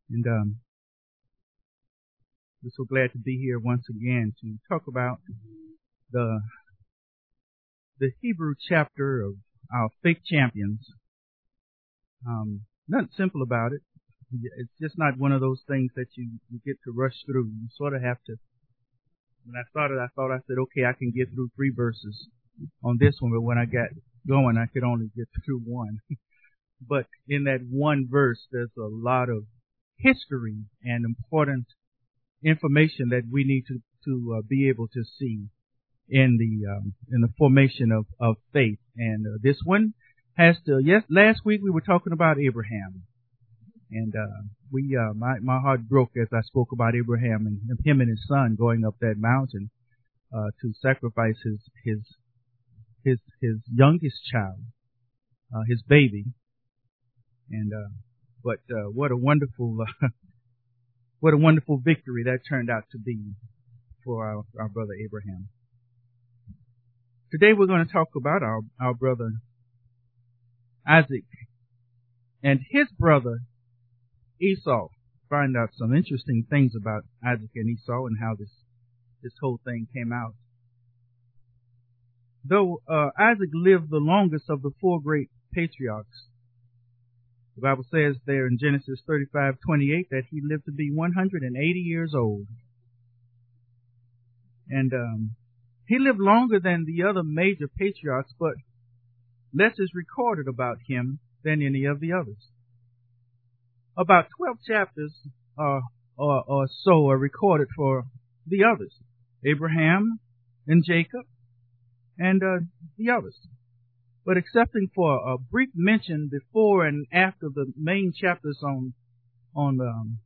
And we're so glad to be here once again to talk about the Hebrew chapter of our faith champions. Nothing simple about it. It's just not one of those things that you get to rush through. You sort of have to. When I started, I said, okay, I can get through 3 verses on this one, but when I got going, I could only get through 1. But in that 1 verse, there's a lot of history and important information that we need to be able to see in the formation of faith. And this one has to. Yes, last week we were talking about Abraham, and my heart broke as I spoke about Abraham and him and his son going up that mountain to sacrifice his youngest child, his baby. And but what a wonderful victory that turned out to be for our brother Abraham. Today we're going to talk about our brother Isaac and his brother Esau. Find out some interesting things about Isaac and Esau and how this whole thing came out. Though Isaac lived the longest of the 4 great patriarchs, the Bible says there in Genesis 35:28 that he lived to be 180 years old. And he lived longer than the other major patriarchs, but less is recorded about him than any of the others. About 12 chapters or so are recorded for the others, Abraham and Jacob and the others. But excepting for a brief mention before and after the main chapters on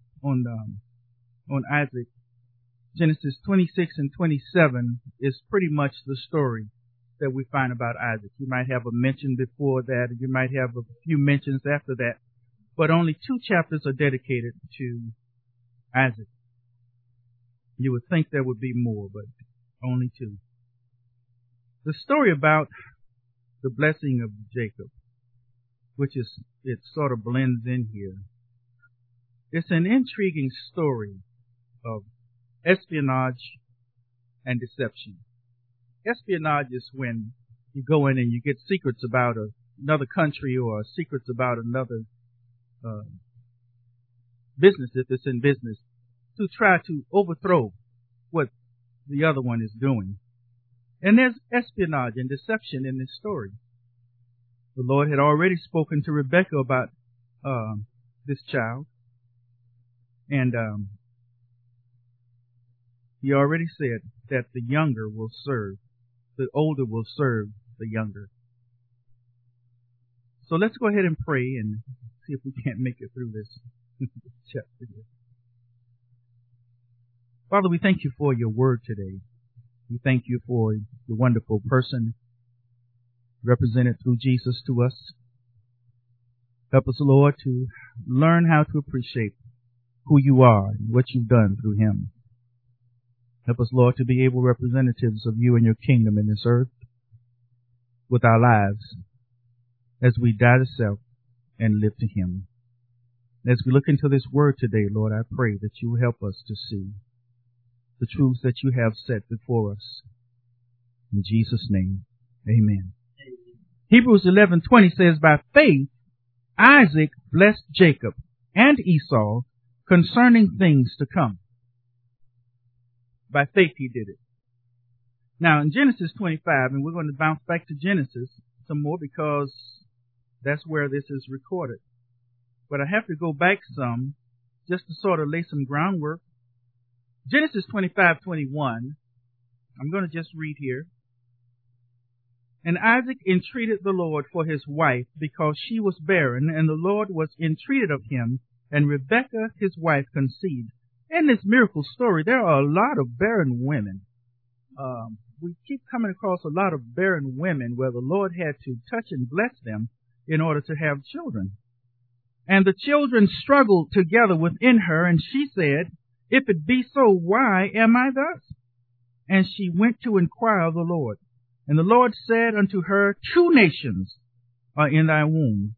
Isaac, Genesis 26 and 27 is pretty much the story that we find about Isaac. You might have a mention before that, and you might have a few mentions after that, but only 2 chapters are dedicated to Isaac. You would think there would be more, but only 2. The story about the blessing of Jacob, it sort of blends in here. It's an intriguing story of espionage and deception. Espionage is when you go in and you get secrets about another country or secrets about another business, if it's in business, to try to overthrow what the other one is doing. And there's espionage and deception in this story. The Lord had already spoken to Rebekah about this child. And he already said that the younger will serve, the older will serve the younger. So let's go ahead and pray and see if we can't make it through this chapter. Father, we thank you for your word today. We thank you for the wonderful person represented through Jesus to us. Help us, Lord, to learn how to appreciate who you are and what you've done through him. Help us, Lord, to be able representatives of you and your kingdom in this earth with our lives as we die to self and live to him. As we look into this word today, Lord, I pray that you will help us to see the truths that you have set before us. In Jesus' name, amen. Hebrews 11:20 says, by faith, Isaac blessed Jacob and Esau concerning things to come. By faith he did it. Now in Genesis 25, and we're going to bounce back to Genesis some more because that's where this is recorded. But I have to go back some just to sort of lay some groundwork. Genesis 25:21, I'm going to just read here. And Isaac entreated the Lord for his wife because she was barren, and the Lord was entreated of him, and Rebekah his wife conceived. In this miracle story, there are a lot of barren women. We keep coming across a lot of barren women where the Lord had to touch and bless them in order to have children. And the children struggled together within her, and she said, if it be so, why am I thus? And she went to inquire of the Lord. And the Lord said unto her, 2 nations are in thy womb,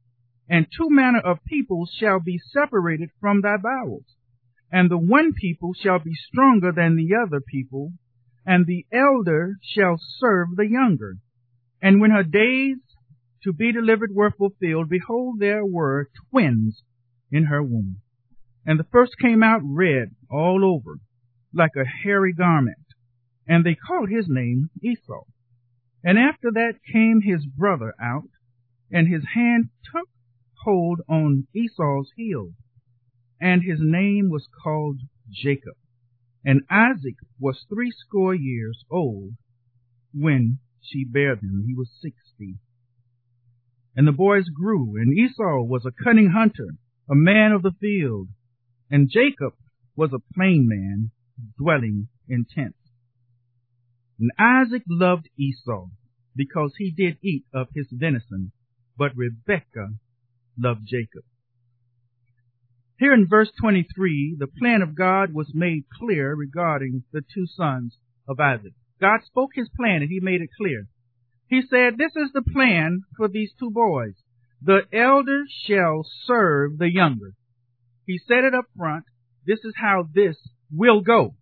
And two manner of people shall be separated from thy bowels. And the one people shall be stronger than the other people, and the elder shall serve the younger. And when her days to be delivered were fulfilled, behold, there were twins in her womb. And the first came out red all over, like a hairy garment, and they called his name Esau. And after that came his brother out, and his hand took hold on Esau's heel, and his name was called Jacob. And Isaac was 80 years old when she bare them. He was 60. And the boys grew, and Esau was a cunning hunter, a man of the field, and Jacob was a plain man, dwelling in tents. And Isaac loved Esau, because he did eat of his venison, but Rebekah loved Jacob. Here in verse 23, the plan of God was made clear regarding the two sons of Isaac. God spoke his plan and he made it clear. He said, this is the plan for these two boys. The elder shall serve the younger. He said it up front. This is how this will go.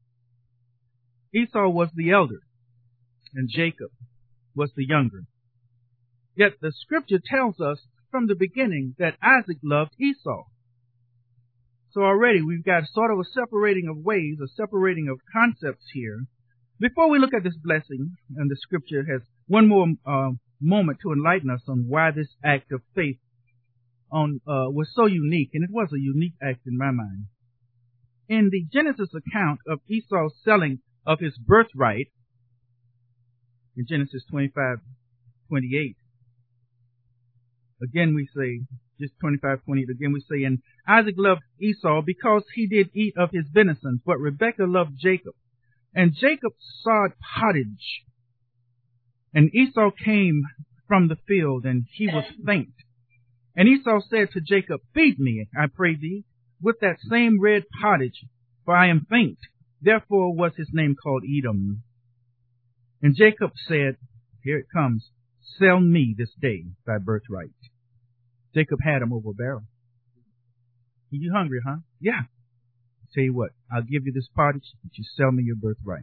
Esau was the elder and Jacob was the younger. Yet the scripture tells us from the beginning that Isaac loved Esau. So already we've got sort of a separating of ways, a separating of concepts here. Before we look at this blessing, and the scripture has one more moment to enlighten us on why this act of faith was so unique, and it was a unique act in my mind. In the Genesis account of Esau's selling of his birthright, in Genesis 25:28, again we say, just 25:28, again we say, and Isaac loved Esau because he did eat of his venison, but Rebekah loved Jacob. And Jacob sawed pottage, and Esau came from the field, and he was faint. And Esau said to Jacob, feed me, I pray thee, with that same red pottage, for I am faint. Therefore was his name called Edom. And Jacob said, here it comes, sell me this day thy birthright. Jacob had him over a barrel. You hungry, huh? Yeah. Tell you what, I'll give you this pottage, but you sell me your birthright.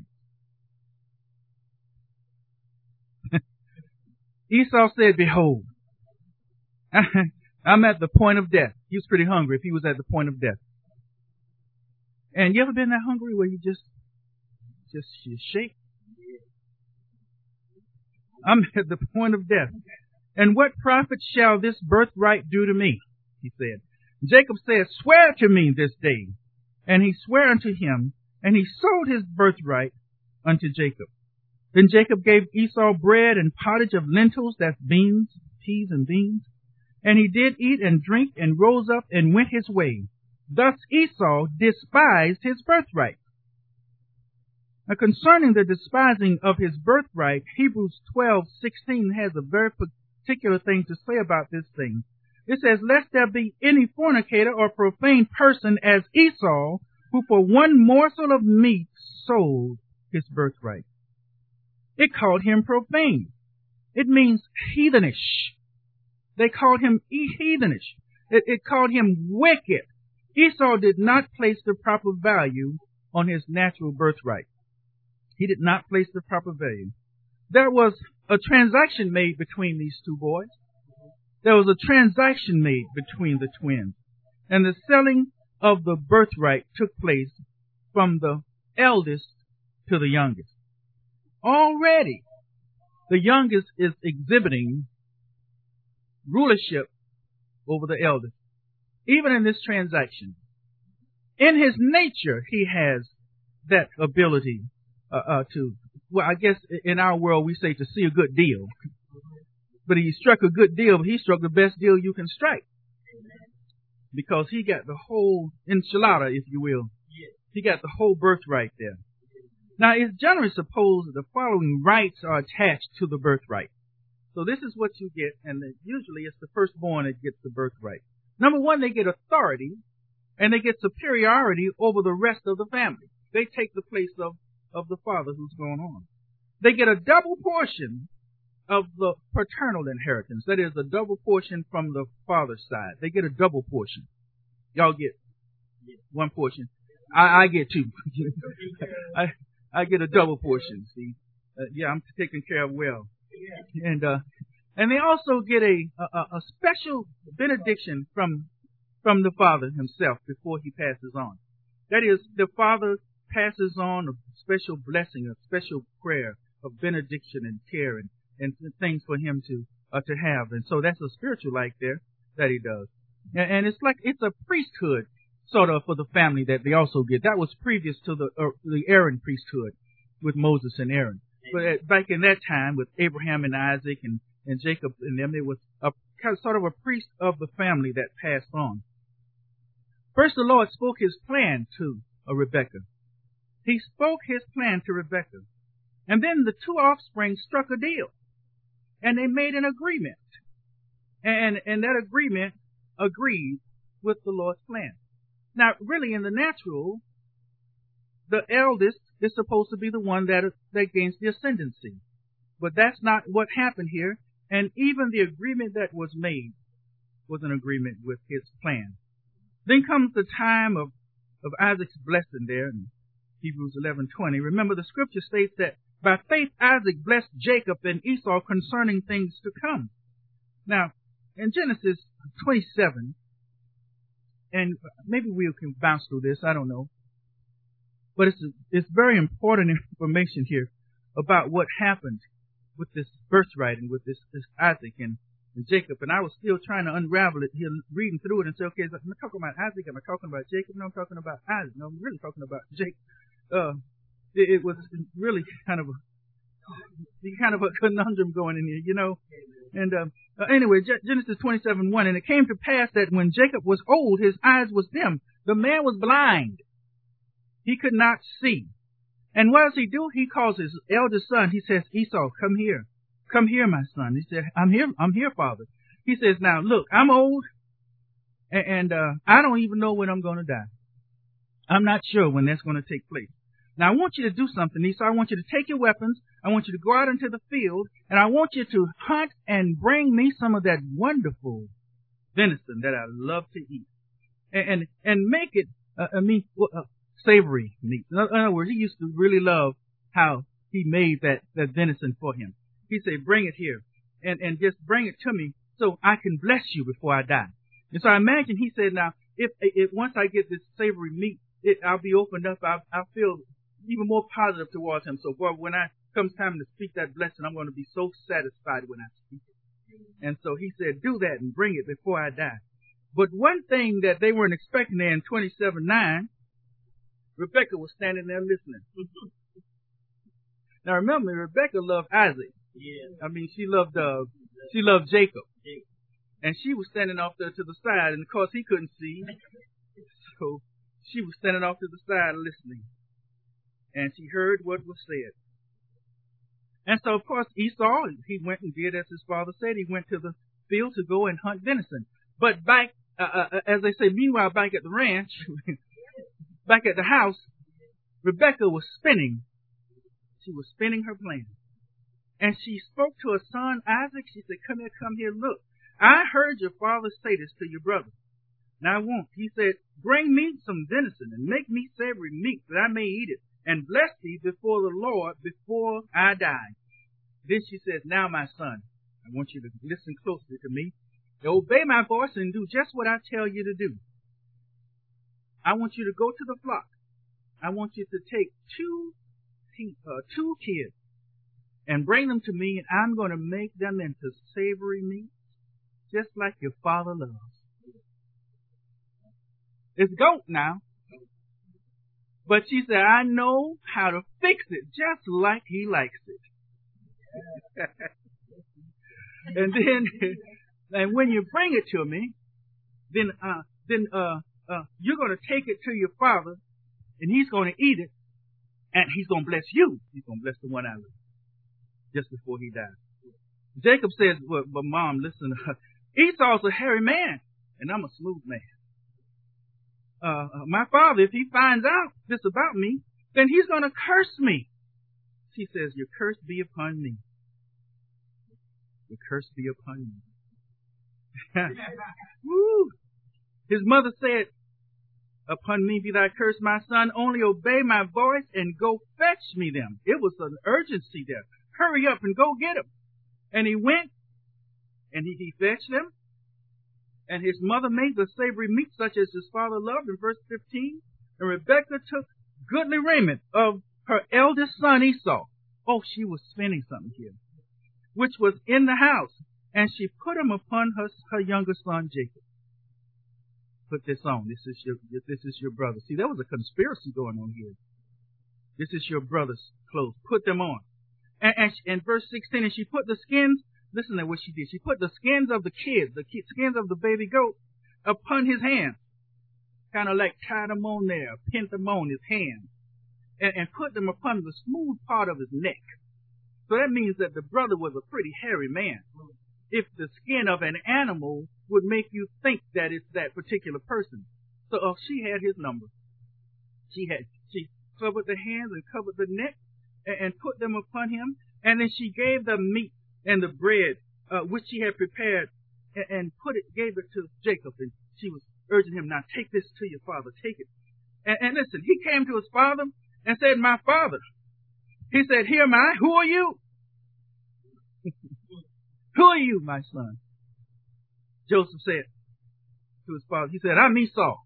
Esau said, behold, I'm at the point of death. He was pretty hungry if he was at the point of death. And you ever been that hungry where you just you shake? I'm at the point of death. And what profit shall this birthright do to me? He said. Jacob said, swear to me this day. And he sware unto him, and he sold his birthright unto Jacob. Then Jacob gave Esau bread and pottage of lentils, that's beans, peas and beans. And he did eat and drink and rose up and went his way. Thus Esau despised his birthright. Now concerning the despising of his birthright, Hebrews 12:16 has a very particular thing to say about this thing. It says, lest there be any fornicator or profane person as Esau, who for one morsel of meat sold his birthright. It called him profane. It means heathenish. They called him heathenish. It called him wicked. Esau did not place the proper value on his natural birthright. He did not place the proper value. There was a transaction made between these two boys. There was a transaction made between the twins. And the selling of the birthright took place from the eldest to the youngest. Already, the youngest is exhibiting rulership over the eldest. Even in this transaction. In his nature, he has that ability well, I guess in our world we say to see a good deal. But he struck a good deal, but he struck the best deal you can strike. Because he got the whole enchilada, if you will. He got the whole birthright there. Now, it's generally supposed that the following rights are attached to the birthright. So this is what you get, and usually it's the firstborn that gets the birthright. Number one, they get authority, and they get superiority over the rest of the family. They take the place of the father who's going on. They get a double portion of the paternal inheritance. That is a double portion from the father's side. They get a double portion. Y'all get one portion. I get two. I get a double portion. See, I'm taken care of well, and they also get a special benediction from the Father himself before he passes on. That is, the Father passes on a special blessing, a special prayer of benediction and care and things for him to have. And so that's a spiritual life there that he does. And it's like, it's a priesthood sort of for the family that they also get. That was previous to the Aaron priesthood with Moses and Aaron. But back in that time with Abraham and Isaac and Jacob and them, it was a kind of sort of a priest of the family that passed on. First, the Lord spoke his plan to Rebekah. He spoke his plan to Rebekah. And then the two offspring struck a deal. And they made an agreement. And that agreement agreed with the Lord's plan. Now, really, in the natural, the eldest is supposed to be the one that gains the ascendancy. But that's not what happened here. And even the agreement that was made was an agreement with his plan. Then comes the time of Isaac's blessing there in Hebrews 11:20. Remember, the scripture states that by faith Isaac blessed Jacob and Esau concerning things to come. Now, in Genesis 27, and maybe we can bounce through this, I don't know. But it's very important information here about what happened with this birthright and with this Isaac and Jacob. And I was still trying to unravel it here, reading through it and say, okay, am I talking about Isaac? Am I talking about Jacob? No, I'm talking about Isaac. No, I'm really talking about Jacob. It was really kind of a conundrum going in here, you know. And anyway, Genesis 27:1, and it came to pass that when Jacob was old, his eyes was dim. The man was blind. He could not see. And what does he do? He calls his eldest son. He says, Esau, come here. Come here, my son. He said, I'm here, father. He says, now look, I'm old and I don't even know when I'm going to die. I'm not sure when that's going to take place. Now I want you to do something, Esau. I want you to take your weapons. I want you to go out into the field and I want you to hunt and bring me some of that wonderful venison that I love to eat and make it, savory meat. In other words, he used to really love how he made that venison for him. He said, bring it here and just bring it to me so I can bless you before I die. And so I imagine he said, now, if once I get this savory meat, I'll be opened up. I'll feel even more positive towards him. So, boy, when comes time to speak that blessing, I'm going to be so satisfied when I speak it. And so he said, do that and bring it before I die. But one thing that they weren't expecting there in 27:9, Rebekah was standing there listening. Now remember, Rebekah loved Isaac. Yeah. I mean, she loved Jacob. And she was standing off there to the side, and of course he couldn't see. So she was standing off to the side listening. And she heard what was said. And so, of course, Esau, he went and did as his father said. He went to the field to go and hunt venison. But back, as they say, meanwhile, back at the ranch, back at the house, Rebekah was spinning. She was spinning her plan. And she spoke to her son Isaac. She said, come here, look. I heard your father say this to your brother. Now I won't. He said, bring me some venison and make me savory meat that I may eat it and bless thee before the Lord before I die. Then she says, now my son, I want you to listen closely to me. Obey my voice and do just what I tell you to do. I want you to go to the flock. I want you to take two kids and bring them to me, and I'm going to make them into savory meat, just like your father loves. It's goat now. But she said, I know how to fix it just like he likes it. And when you bring it to me, then you're going to take it to your father, and he's going to eat it, and he's going to bless you. He's going to bless the one I love, just before he dies. Jacob says, well, but Mom, listen, Esau's a hairy man, and I'm a smooth man. My father, if he finds out this about me, then he's going to curse me. She says, your curse be upon me. The curse be upon you. Woo! His mother said, upon me be thy curse, my son. Only obey my voice and go fetch me them. It was an urgency there. Hurry up and go get them. And he went and he fetched them. And his mother made the savory meat such as his father loved in verse 15. And Rebekah took goodly raiment of her eldest son Esau. Oh, she was spinning something here. Which was in the house. And she put him upon her younger son Jacob. Put this on. This is your brother. See, there was a conspiracy going on here. This is your brother's clothes. Put them on. And verse 16, and she put the skins, listen to what she did. She put the skins of the kids, skins of the baby goat, upon his hands. Kind of like tied them on there, pinned them on his hands. And put them upon the smooth part of his neck. So that means that the brother was a pretty hairy man. If the skin of an animal would make you think that it's that particular person. So she had his number. She covered the hands and covered the neck and put them upon him. And then she gave the meat and the bread, which she had prepared and gave it to Jacob. And she was urging him, now take this to your father, take it. And listen, he came to his father and said, my father. He said, here am I. Who are you? Who are you, my son? Joseph said to his father, he said, I'm Esau.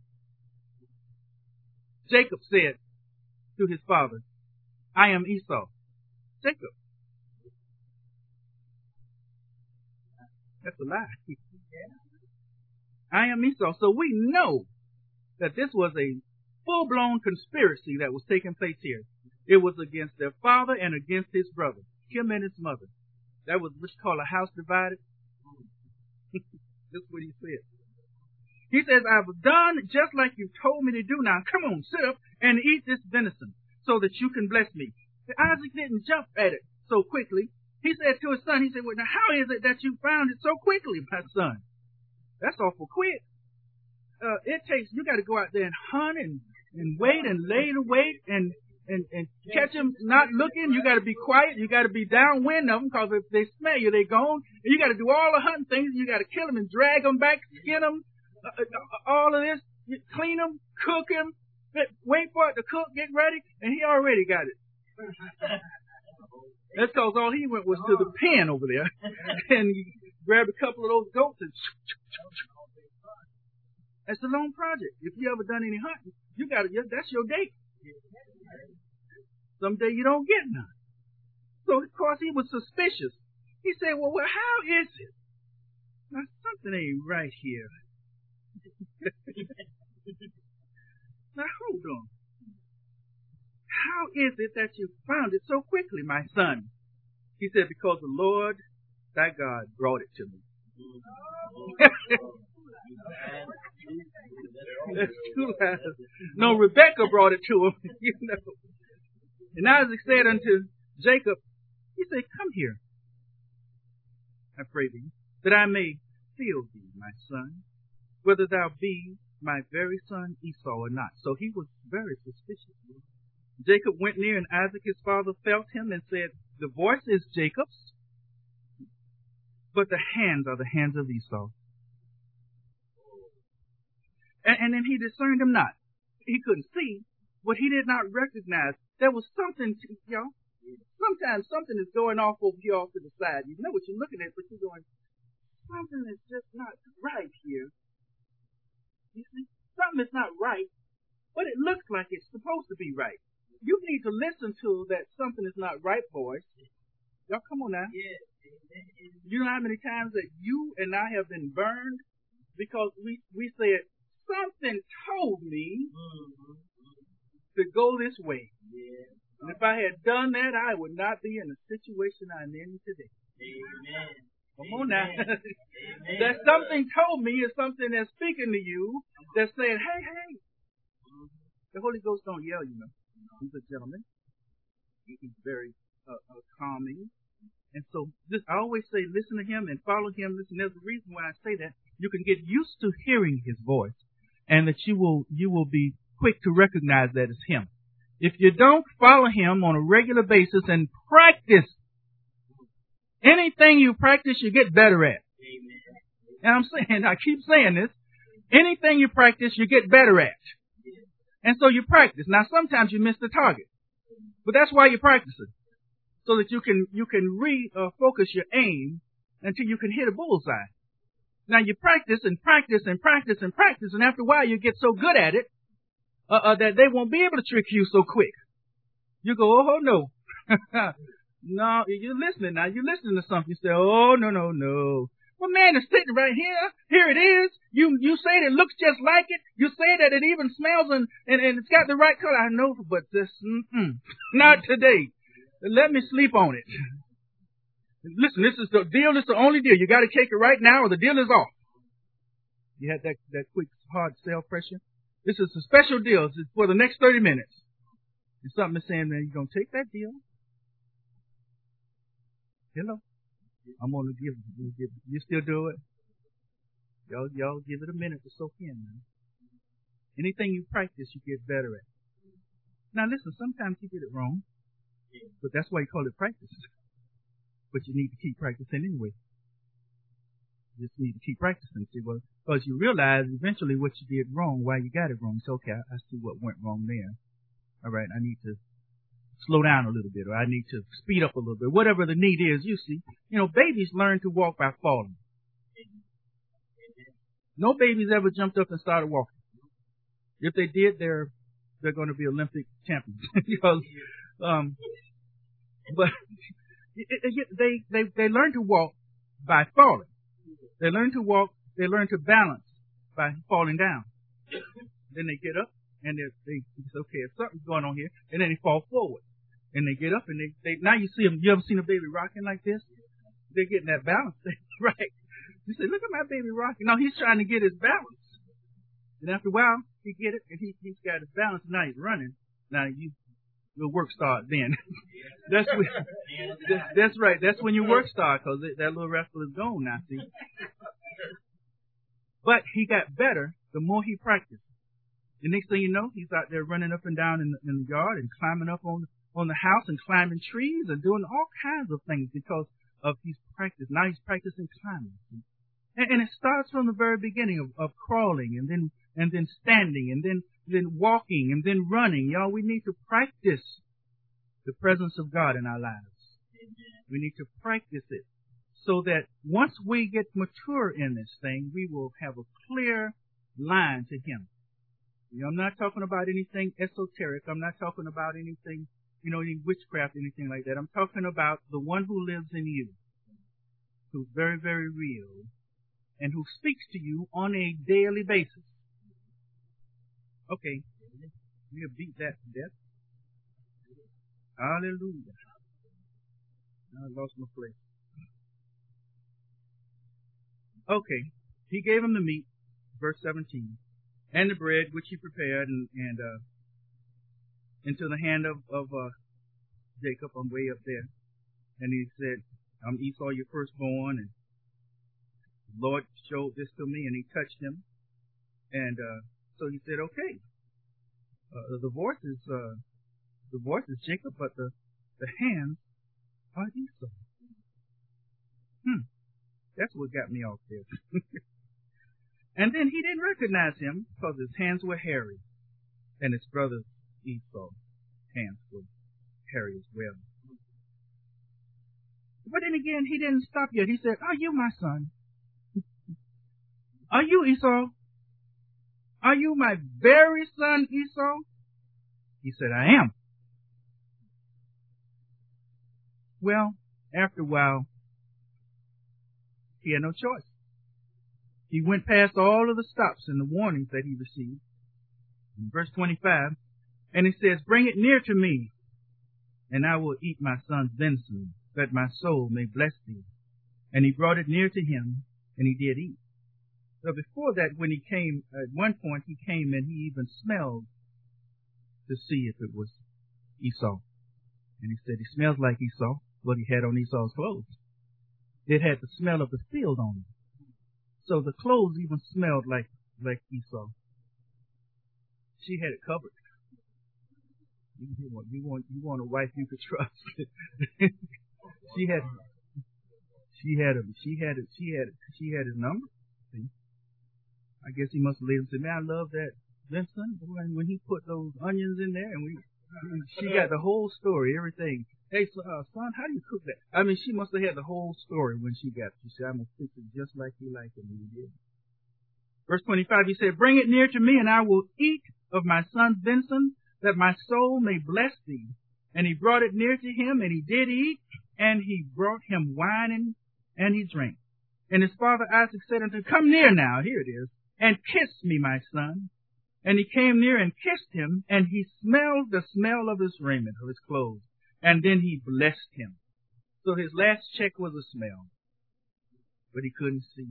Jacob said to his father, I am Esau. Jacob. That's a lie. I am Esau. So we know that this was a full-blown conspiracy that was taking place here. It was against their father and against his brother, him and his mother. That was what's called a house divided. That's what he said. He says, I've done just like you told me to do. Now, come on, sit up and eat this venison so that you can bless me. Isaac didn't jump at it so quickly. He said to his son, he said, well, now how is it that you found it so quickly, my son? That's awful quick. You got to go out there and hunt and wait and lay the wait and catch them not looking. You got to be quiet. You got to be downwind of them, because if they smell you, they're gone. And you got to do all the hunting things. You got to kill them and drag them back, skin them, all of this, clean them, cook them, wait for it to cook, get ready, and he already got it. That's because all he went was to the pen over there and grabbed a couple of those goats and that's a long project. If you ever done any hunting, that's your date. Someday you don't get none. So, of course, he was suspicious. He said, well, how is it? Now, something ain't right here. Now, hold on. How is it that you found it so quickly, my son? He said, because the Lord, thy God, brought it to me. That's too loud. No, Rebekah brought it to him, you know. And Isaac said unto Jacob, he said, come here, I pray thee, that I may feel thee, my son, whether thou be my very son Esau or not. So he was very suspicious. Jacob went near, and Isaac his father felt him and said, the voice is Jacob's, but the hands are the hands of Esau. And then he discerned him not. He couldn't see, but he did not recognize. There was something, sometimes something is going off over here off to the side. You know what you're looking at, but you're going, something is just not right here. You see, something is not right, but it looks like it's supposed to be right. You need to listen to that something is not right, boys. Y'all come on now. You know how many times that you and I have been burned because we said, something told me to go this way. And if I had done that, I would not be in the situation I'm in today. Amen. Come on now. That something told me is something that's speaking to you, that's saying, hey. The Holy Ghost don't yell, you know. He's a gentleman. He's very calming. And so I always say, listen to him and follow him. Listen, there's a reason why I say that. You can get used to hearing his voice, and that you will be quick to recognize that it's him. If you don't follow him on a regular basis and practice Anything you practice, you get better at. And I keep saying this. Anything you practice, you get better at. And so you practice. Now, sometimes you miss the target. But that's why you practice it. So that you can refocus your aim until you can hit a bullseye. Now, you practice and practice and practice and practice, and after a while you get so good at it that they won't be able to trick you so quick. You go, oh, no. No, you're listening now. You're listening to something. You say, oh, no. Well, man, it's sitting right here. Here it is. You say it looks just like it. You say that it even smells and it's got the right color. I know, but this, not today. Let me sleep on it. Listen, this is the deal. This is the only deal. You got to take it right now or the deal is off. You had that quick, hard sell pressure. This is a special deal. It's for the next 30 minutes. And something is saying, man, you going to take that deal? Hello? I'm going to give, you still do it? Y'all give it a minute to soak in, man. Anything you practice, you get better at. Now listen, sometimes you get it wrong, but that's why you call it practice. But you need to keep practicing anyway. You just need to keep practicing. See, well, because you realize eventually what you did wrong, why you got it wrong. So, okay, I see what went wrong there. All right, I need to slow down a little bit, or I need to speed up a little bit. Whatever the need is, you see. You know, babies learn to walk by falling. No babies ever jumped up and started walking. If they did, they're going to be Olympic champions. Because, but they learn to walk by falling. They learn to walk. They learn to balance by falling down. Then they get up and they say, okay, if something's going on here, and then they fall forward. And they get up and they now you see them. You ever seen a baby rocking like this? They're getting that balance thing, right? You say, look at my baby rocking. No, he's trying to get his balance. And after a while, he get it, and he's got his balance. Now he's running. Now your work starts then. That's right. That's when your work starts, because that little rascal is gone now. See. But he got better the more he practiced. The next thing you know, he's out there running up and down in the yard and climbing up on the house and climbing trees and doing all kinds of things because of his practice. Now he's practicing climbing. And it starts from the very beginning of crawling and then standing and then walking and then running. Y'all, we need to practice the presence of God in our lives. We need to practice it so that once we get mature in this thing, we will have a clear line to Him. You know, I'm not talking about anything esoteric. I'm not talking about anything, any witchcraft, anything like that. I'm talking about the one who lives in you, who's very, very real, and who speaks to you on a daily basis. Okay, we'll beat that to death. Hallelujah. I lost my place. Okay, he gave him the meat, verse 17, and the bread which he prepared, and into the hand of Jacob on the way up there. And he said, Esau, your firstborn, and the Lord showed this to me, and he touched him. And so he said, okay, the voice is Jacob, but the hands are Esau. That's what got me off there. And then he didn't recognize him because his hands were hairy, and his brother Esau's hands were hairy as well. But then again, he didn't stop yet. He said, are you my son? Are you Esau? Are you my very son Esau? He said, I am. Well, after a while, he had no choice. He went past all of the stops and the warnings that he received. In verse 25, and he says, bring it near to me, and I will eat my son's venison, that my soul may bless thee. And he brought it near to him, and he did eat. So before that, when he came, at one point he came and he even smelled to see if it was Esau. And he said, he smells like Esau. Well, he had on Esau's clothes. It had the smell of the field on it. So the clothes even smelled like Esau. She had it covered. You want a wife you could trust. She had She had his number. See? I guess he must have laid him and said, man, I love that Vincent. When he put those onions in there, and she got the whole story, everything. Hey, son, how do you cook that? I mean, she must have had the whole story when she got it. She said, I'm going to fix it just like you like it. And he did. Verse 25, he said, bring it near to me, and I will eat of my son Vincent, that my soul may bless thee. And he brought it near to him, and he did eat, and he brought him wine, and he drank. And his father Isaac said unto him, come near now, here it is, and kiss me, my son. And he came near and kissed him, and he smelled the smell of his raiment, of his clothes. And then he blessed him. So his last check was a smell. But he couldn't see.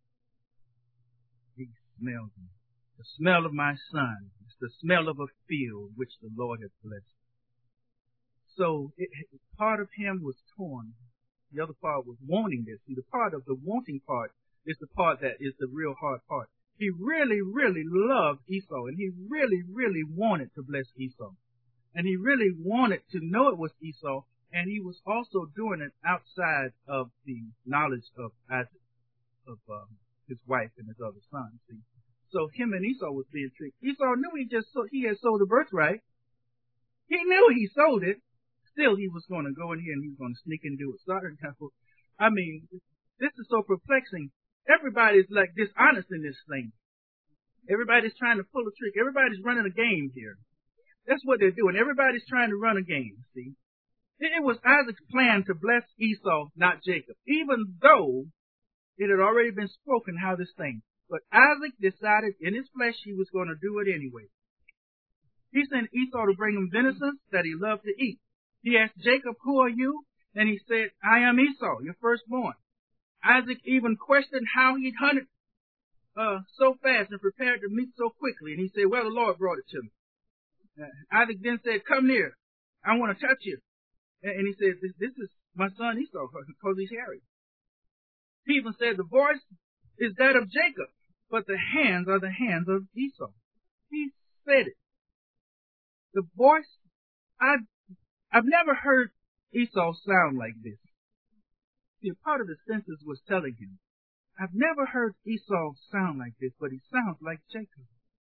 He smelled him. The smell of my son. It's the smell of a field which the Lord has blessed. So part of him was torn. The other part was wanting this. See, the part of the wanting part is the part that is the real hard part. He really, really loved Esau, and he really, really wanted to bless Esau. And he really wanted to know it was Esau, and he was also doing it outside of the knowledge of Isaac, of his wife and his other son. See? So him and Esau was being tricked. Esau knew he had sold the birthright. He knew he sold it. Still, he was going to go in here and he was going to sneak and do it. I mean, this is so perplexing. Everybody's like dishonest in this thing. Everybody's trying to pull a trick. Everybody's running a game here. That's what they're doing. Everybody's trying to run a game, see. It was Isaac's plan to bless Esau, not Jacob, even though it had already been spoken how this thing. But Isaac decided in his flesh he was going to do it anyway. He sent Esau to bring him venison that he loved to eat. He asked Jacob, who are you? And he said, I am Esau, your firstborn. Isaac even questioned how he'd hunted so fast and prepared the meat so quickly. And he said, well, the Lord brought it to me. Isaac then said, come near. I want to touch you. And he said, this is my son Esau, because he's hairy. He even said, the voice is that of Jacob, but the hands are the hands of Esau. He said it. The voice, I've never heard Esau sound like this. See, a part of his senses was telling him, I've never heard Esau sound like this, but he sounds like Jacob.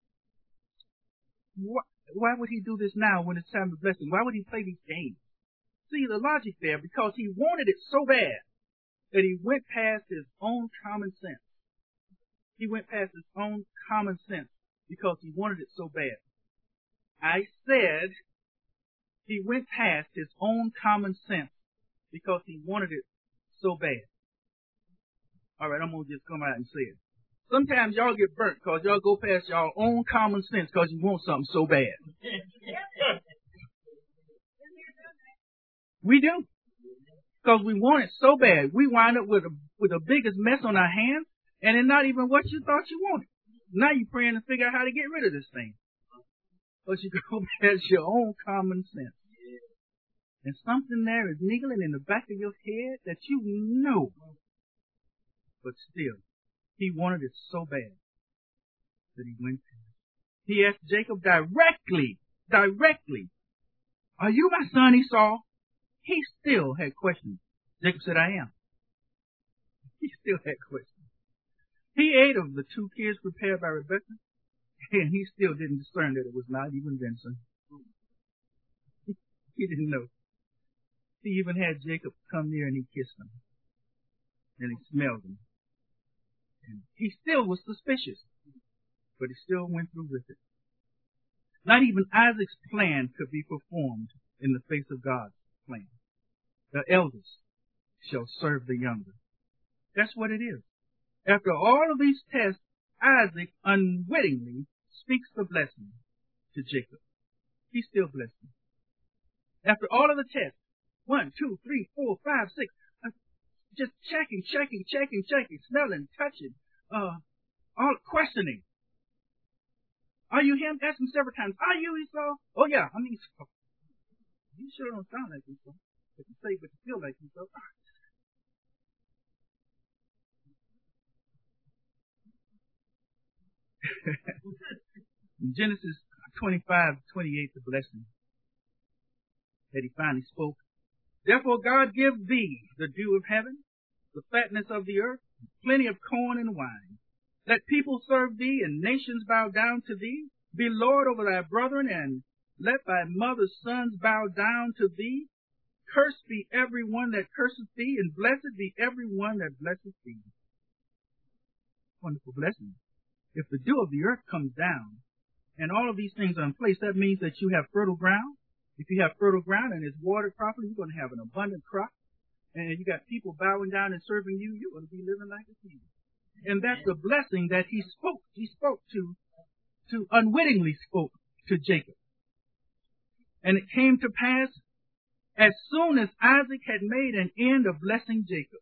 Why would he do this now when it's time to bless him? Why would he play these games? See the logic there, because he wanted it so bad that he went past his own common sense. He went past his own common sense because he wanted it so bad. I said he went past his own common sense because he wanted it so bad. All right, I'm going to just come out and say it. Sometimes y'all get burnt because y'all go past y'all own common sense because you want something so bad. We do. Because we want it so bad. We wind up with the biggest mess on our hands, and it's not even what you thought you wanted. Now you're praying to figure out how to get rid of this thing. But you go past your own common sense. And something there is niggling in the back of your head that you know. But still, he wanted it so bad that he went to it. He asked Jacob directly, are you my son Esau? He still had questions. Jacob said, I am. He still had questions. He ate of the 2 kids prepared by Rebekah, and he still didn't discern that it was not even Vincent. He didn't know. He even had Jacob come near and he kissed him. And he smelled him. And he still was suspicious, but he still went through with it. Not even Isaac's plan could be performed in the face of God's plan. The eldest shall serve the younger. That's what it is. After all of these tests, Isaac unwittingly speaks the blessing to Jacob. He still blessed him. After all of the tests, 1, 2, 3, 4, 5, 6, just checking, smelling, touching, all questioning. Are you him? Ask him several times. Are you Esau? Oh yeah, I'm Esau. You sure don't sound like Esau. But you say, but you feel like Esau. In Genesis 25:28, the blessing that he finally spoke. Therefore God give thee the dew of heaven, the fatness of the earth, plenty of corn and wine. Let people serve thee, and nations bow down to thee. Be Lord over thy brethren, and let thy mother's sons bow down to thee. Cursed be every one that curseth thee, and blessed be every one that blesseth thee. Wonderful blessing. If the dew of the earth comes down, and all of these things are in place, that means that you have fertile ground. If you have fertile ground and it's watered properly, you're going to have an abundant crop. And you got people bowing down and serving you, you're going to be living like a king. And that's the blessing that he spoke. He spoke unwittingly spoke to Jacob. And it came to pass as soon as Isaac had made an end of blessing Jacob.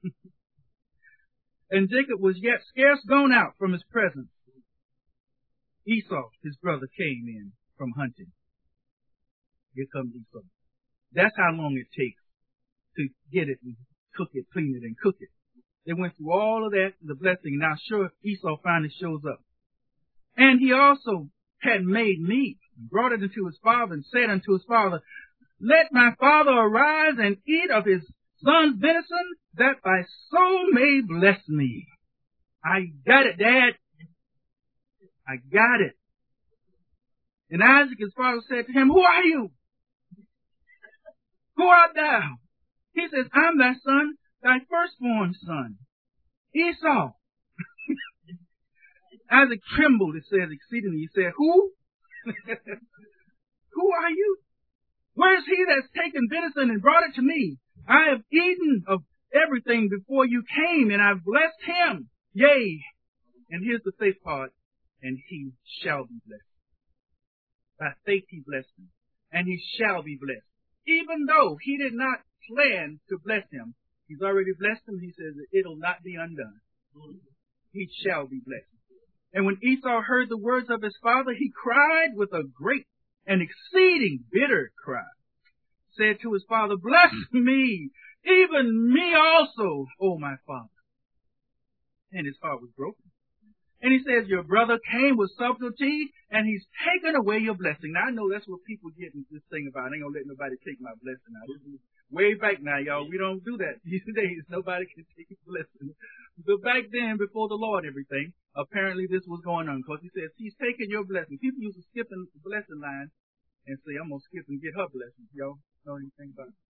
And Jacob was yet scarce gone out from his presence. Esau, his brother, came in from hunting. Here comes Esau. That's how long it takes to get it and cook it, clean it, and cook it. They went through all of that, the blessing. Now sure, Esau finally shows up. And he also had made meat, brought it unto his father, and said unto his father, Let my father arise and eat of his son's venison, that thy soul may bless me. I got it, Dad. I got it. And Isaac, his father, said to him, Who are you? Who art thou? He says, I'm thy son, thy firstborn son, Esau. Isaac trembled, it says, exceedingly. He said, Who? Who are you? Where is he that's taken venison and brought it to me? I have eaten of everything before you came, and I've blessed him. Yea. And here's the faith part. And he shall be blessed. By faith he blessed him. And he shall be blessed. Even though he did not plan to bless him, he's already blessed him. He says it'll not be undone. He shall be blessed. And when Esau heard the words of his father, he cried with a great and exceeding bitter cry. Said to his father, Bless me, even me also, O my father. And his heart was broken. And he says, Your brother came with subtlety, and he's taken away your blessing. Now, I know that's what people get in this thing about. I ain't going to let nobody take my blessing. Now, this is way back now, y'all. We don't do that these days. Nobody can take your blessing. But back then, before the Lord, everything, apparently this was going on. Because he says, He's taking your blessing. People used to skip the blessing line and say, I'm going to skip and get her blessing. Y'all know anything about it?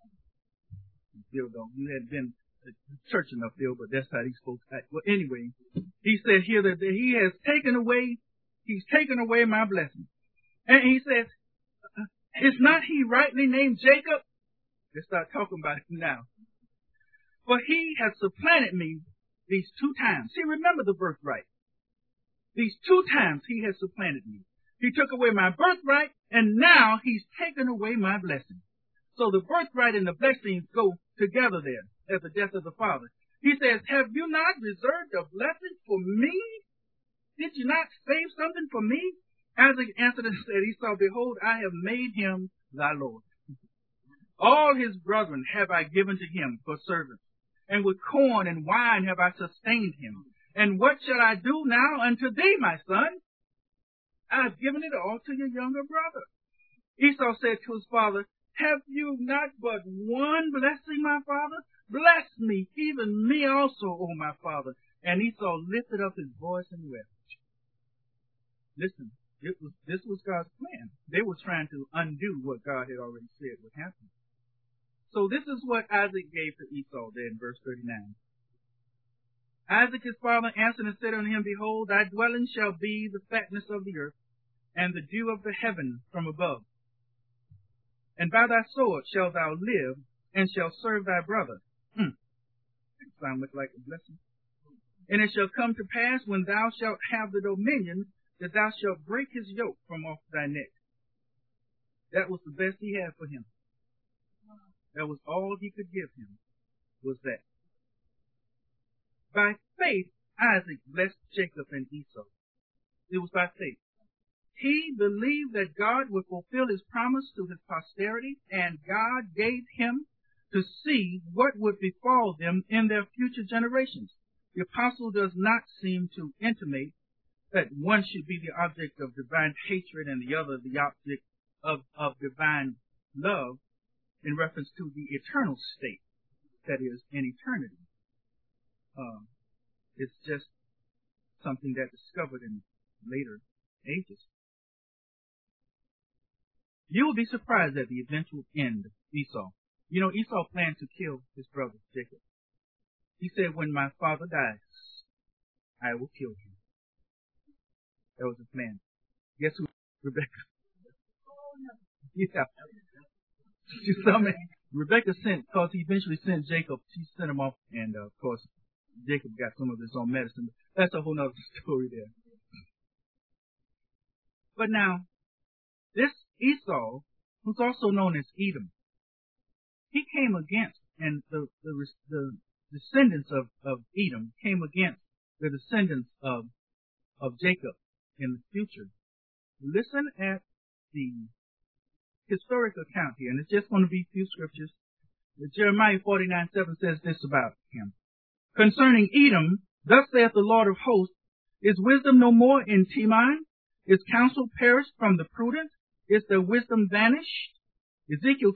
Still don't. You hadn't been church enough there, but that's how these folks act. Well, anyway, he said here that he has taken away, he's taken away my blessing. And he says, is not he rightly named Jacob? Let's start talking about it now. For he has supplanted me these 2 times. See, remember the birthright. These 2 times he has supplanted me. He took away my birthright, and now he's taken away my blessing. So the birthright and the blessings go together there at the death of the father. He says, Have you not reserved a blessing for me? Did you not save something for me? Isaac answered and said, Esau, behold, I have made him thy Lord. All his brethren have I given to him for servants, and with corn and wine have I sustained him. And what shall I do now unto thee, my son? I have given it all to your younger brother. Esau said to his father, Have you not but one blessing, my father? Bless me, even me also, O my father. And Esau lifted up his voice and wept. Listen, this was God's plan. They were trying to undo what God had already said would happen. So this is what Isaac gave to Esau there in verse 39. Isaac his father answered and said unto him, Behold, thy dwelling shall be the fatness of the earth, and the dew of the heaven from above. And by thy sword shalt thou live, and shalt serve thy brother. That sounds like a blessing. And it shall come to pass, when thou shalt have the dominion, that thou shalt break his yoke from off thy neck. That was the best he had for him. That was all he could give him, was that. By faith, Isaac blessed Jacob and Esau. It was by faith. He believed that God would fulfill his promise to his posterity, and God gave him to see what would befall them in their future generations. The apostle does not seem to intimate that one should be the object of divine hatred and the other the object of divine love in reference to the eternal state, that is, in eternity. It's just something that discovered in later ages. You will be surprised at the eventual end of Esau. You know, Esau planned to kill his brother Jacob. He said, when my father dies, I will kill him. That was his plan. Guess who? Rebecca. Yeah. She summoned. Rebecca sent, because he eventually sent Jacob. She sent him off, and of course, Jacob got some of his own medicine. That's a whole other story there. But now, this Esau, who's also known as Edom, he came against, and the descendants of Edom came against the descendants of Jacob in the future. Listen at the historic account here, and it's just going to be a few scriptures. Jeremiah 49:7 says this about him. Concerning Edom, thus saith the Lord of hosts, is wisdom no more in Teman? Is counsel perished from the prudent? Is their wisdom vanished? Ezekiel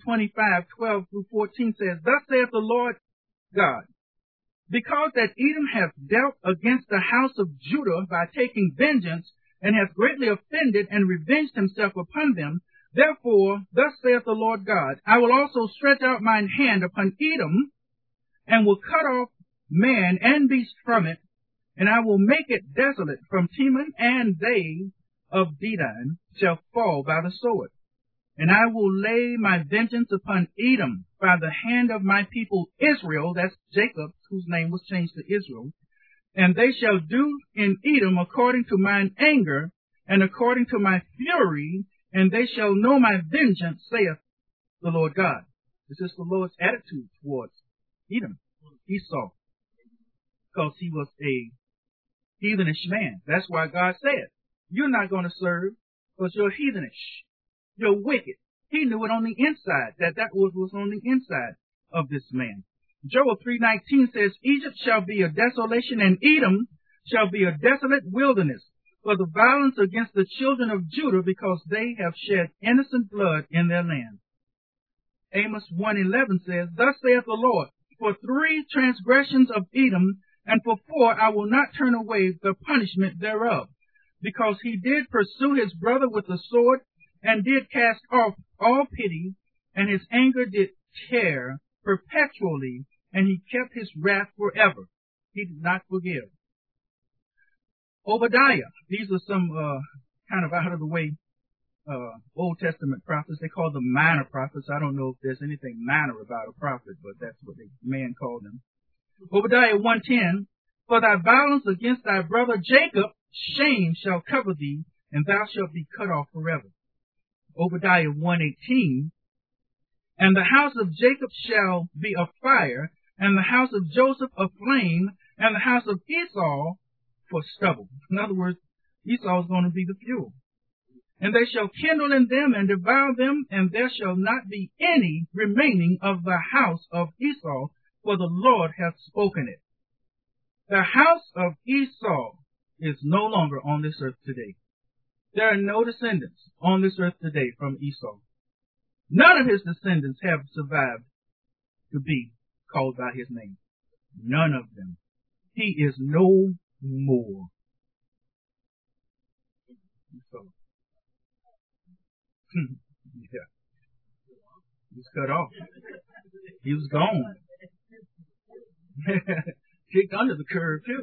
25:12-14 says, thus saith the Lord God, because that Edom hath dealt against the house of Judah by taking vengeance, and hath greatly offended and revenged himself upon them, therefore, thus saith the Lord God, I will also stretch out mine hand upon Edom, and will cut off man and beast from it, and I will make it desolate from Teman, and they of Dedan shall fall by the sword. And I will lay my vengeance upon Edom by the hand of my people Israel, that's Jacob, whose name was changed to Israel, and they shall do in Edom according to mine anger, and according to my fury, and they shall know my vengeance, saith the Lord God. This is the Lord's attitude towards Edom, Esau, because he was a heathenish man. That's why God said, you're not going to serve because you're heathenish. You're wicked. He knew it on the inside, that was on the inside of this man. Joel 3:19 says, Egypt shall be a desolation, and Edom shall be a desolate wilderness for the violence against the children of Judah, because they have shed innocent blood in their land. Amos 1:11 says, thus saith the Lord, for 3 transgressions of Edom, and for 4 I will not turn away the punishment thereof, because he did pursue his brother with the sword, and did cast off all pity, and his anger did tear perpetually, and he kept his wrath forever. He did not forgive. Obadiah. These are some kind of out of the way Old Testament prophets. They call them minor prophets. I don't know if there's anything minor about a prophet, but that's what the man called them. Obadiah 1:10, for thy violence against thy brother Jacob, shame shall cover thee, and thou shalt be cut off forever. Obadiah 1:18, and the house of Jacob shall be a fire, and the house of Joseph a flame, and the house of Esau for stubble. In other words, Esau is going to be the fuel. And they shall kindle in them and devour them, and there shall not be any remaining of the house of Esau, for the Lord hath spoken it. The house of Esau is no longer on this earth today. There are no descendants on this earth today from Esau. None of his descendants have survived to be called by his name. None of them. He is no more. Esau. Yeah. He was cut off. He was gone. Kicked under the curve too.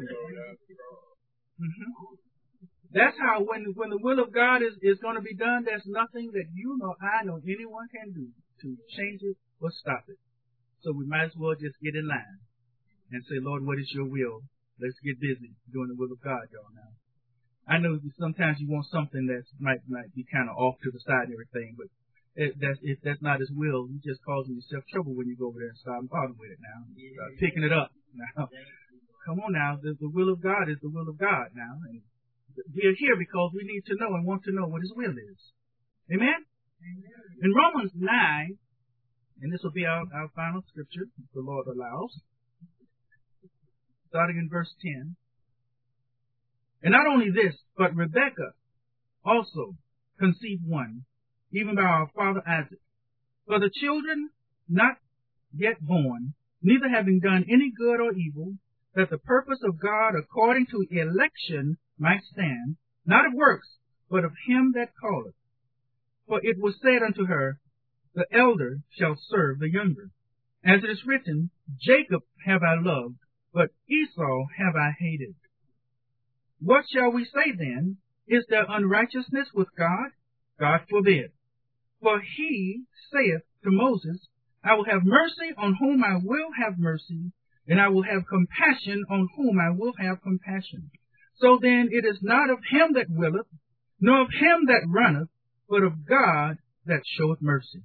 That's how when the will of God is going to be done, there's nothing that you nor I nor anyone can do to change it or stop it. So we might as well just get in line and say, Lord, what is your will? Let's get busy doing the will of God, y'all, now. I know sometimes you want something that might be kind of off to the side and everything, but if that's not his will, you're just causing yourself trouble when you go over there and start bothering with it now. Start picking it up now. Come on now. The will of God is the will of God now. And we are here because we need to know and want to know what his will is. Amen? In Romans 9, and this will be our final scripture, if the Lord allows, starting in verse 10. And not only this, but Rebekah also conceived one, even by our father Isaac. For the children not yet born, neither having done any good or evil, that the purpose of God according to election might stand, not of works, but of him that calleth. For it was said unto her, the elder shall serve the younger. As it is written, Jacob have I loved, but Esau have I hated. What shall we say then? Is there unrighteousness with God? God forbid. For he saith to Moses, I will have mercy on whom I will have mercy, and I will have compassion on whom I will have compassion. So then it is not of him that willeth, nor of him that runneth, but of God that showeth mercy.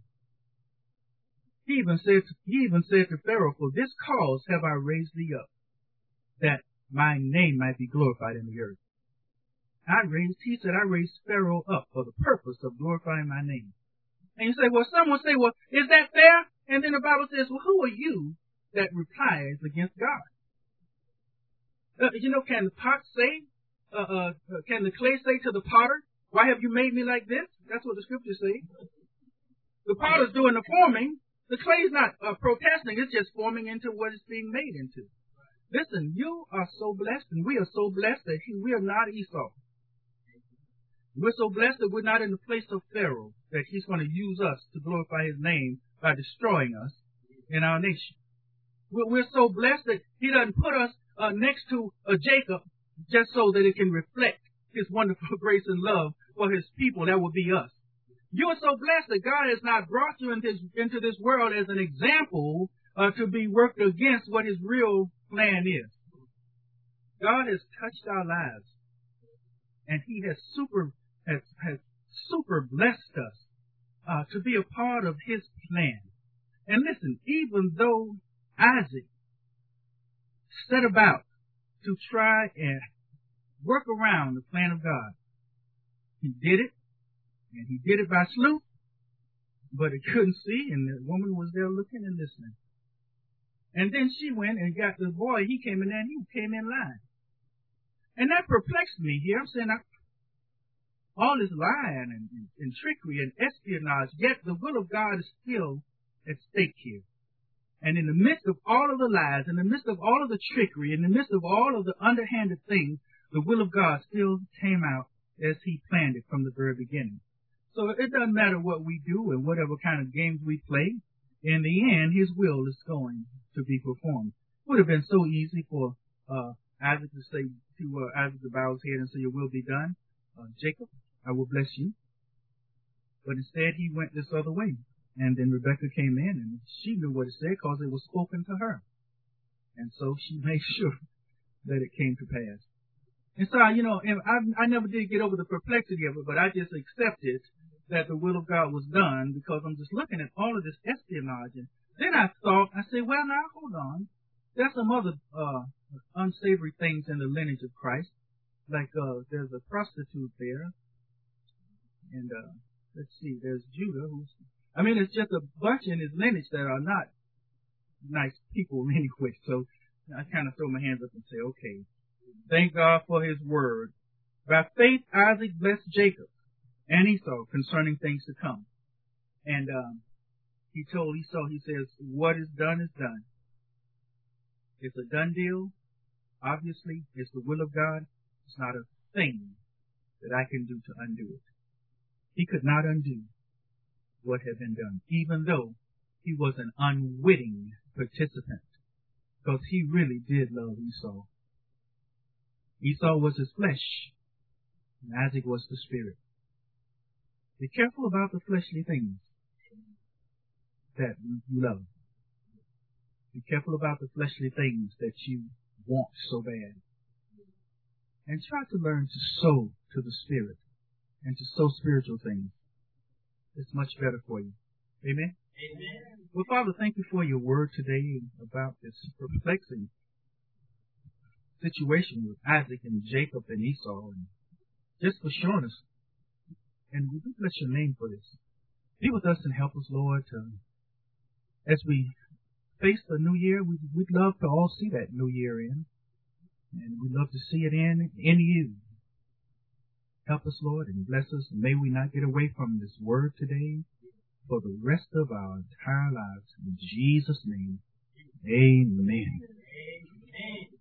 He even said to Pharaoh, for this cause have I raised thee up, that my name might be glorified in the earth. He said, I raised Pharaoh up for the purpose of glorifying my name. And you say, well, someone say, well, is that fair? And then the Bible says, well, who are you that replies against God? Can the pot say, can the clay say to the potter, why have you made me like this? That's what the scriptures say. The potter's doing the forming. The clay's not protesting. It's just forming into what it's being made into. Listen, you are so blessed, and we are so blessed that we are not Esau. We're so blessed that we're not in the place of Pharaoh, that he's going to use us to glorify his name by destroying us in our nation. We're so blessed that he doesn't put us next to Jacob just so that it can reflect his wonderful grace and love for his people. That would be us. You are so blessed that God has not brought you into this world as an example to be worked against what his real plan is. God has touched our lives, and he has super blessed us to be a part of his plan. And listen, even though Isaac set about to try and work around the plan of God, he did it, and he did it by sleuth, but he couldn't see, and the woman was there looking and listening. And then she went and got the boy. He came in there, and he came in line. And that perplexed me here. I'm saying, all this lying and trickery and espionage, yet the will of God is still at stake here. And in the midst of all of the lies, in the midst of all of the trickery, in the midst of all of the underhanded things, the will of God still came out as he planned it from the very beginning. So it doesn't matter what we do and whatever kind of games we play. In the end, his will is going to be performed. It would have been so easy for Isaac to say to Isaac to bow his head and say, your will be done. Jacob, I will bless you. But instead, he went this other way. And then Rebekah came in, and she knew what it said because it was spoken to her. And so she made sure that it came to pass. And so, I never did get over the perplexity of it, but I just accepted that the will of God was done because I'm just looking at all of this espionage. And then I said, well, now, hold on. There's some other unsavory things in the lineage of Christ. Like, there's a prostitute there. And, let's see, there's Judah it's just a bunch in his lineage that are not nice people anyway. So I kind of throw my hands up and say, okay, thank God for his word. By faith, Isaac blessed Jacob and Esau concerning things to come. And he told Esau, he says, what is done is done. It's a done deal. Obviously, it's the will of God. It's not a thing that I can do to undo it. He could not undo what had been done, even though he was an unwitting participant, because he really did love Esau. Esau was his flesh, and Isaac was the spirit. Be careful about the fleshly things that you love. Be careful about the fleshly things that you want so bad. And try to learn to sow to the spirit and to sow spiritual things. It's much better for you. Amen? Amen. Well, Father, thank you for your word today about this perplexing situation with Isaac and Jacob and Esau, and just for showing us. And we do bless your name for this. Be with us and help us, Lord, as we face the new year. We'd love to all see that new year in, and we'd love to see it in you. Help us, Lord, and bless us. And may we not get away from this word today for the rest of our entire lives. In Jesus' name, amen. Amen.